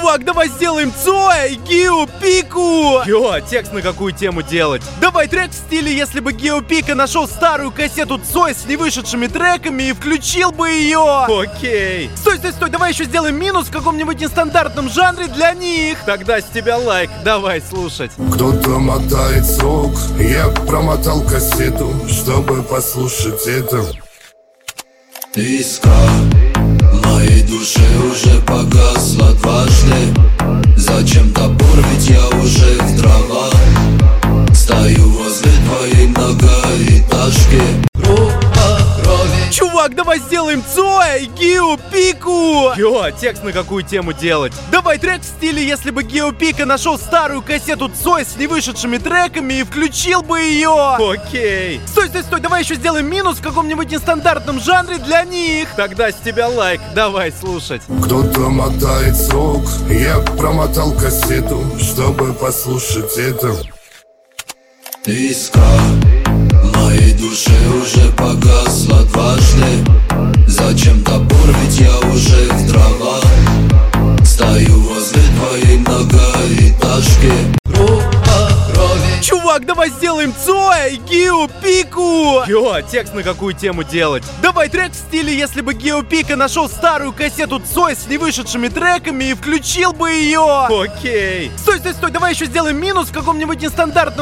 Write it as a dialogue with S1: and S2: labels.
S1: Чувак, давай сделаем Цоя и Гио Пику. Йо, текст на какую тему делать? Давай трек в стиле, если бы Гио Пика нашел старую кассету Цоя с невышедшими треками и включил бы ее. Окей. Стой, давай еще сделаем минус в каком-нибудь нестандартном жанре для них. Тогда с тебя лайк, давай слушать.
S2: Кто-то мотает срок, я промотал кассету, чтобы послушать это.
S3: Искра в моей душе уже погасла дважды. Зачем топор, ведь я уже в травах. Стою возле твоей многоэтажки. Группа крови.
S1: Чувак, давай сделаем Цоя и Гио Пику. Йо, текст на какую тему делать? Давай трек в стиле, если бы Гио Пика нашел старую кассету Цоя с невышедшими треками и включил бы ее. Окей. Стой, давай еще сделаем минус в каком-нибудь нестандартном жанре для них. Тогда с тебя лайк, давай слушать.
S2: Кто-то мотает срок, я промотал кассету, чтобы послушать это.
S3: Искра в моей душе уже погасла дважды. Зачем топор, ведь я уже в травах. Стою возле твоей многоэтажки. Группа крови.
S1: Чувак, давай сделаем Цоя и Гио Пику. Йо, текст на какую тему делать? Давай трек в стиле, если бы Гио Пика нашел старую кассету Цоя с невышедшими треками и включил бы ее. Окей. Стой, давай еще сделаем минус в каком-нибудь нестандартном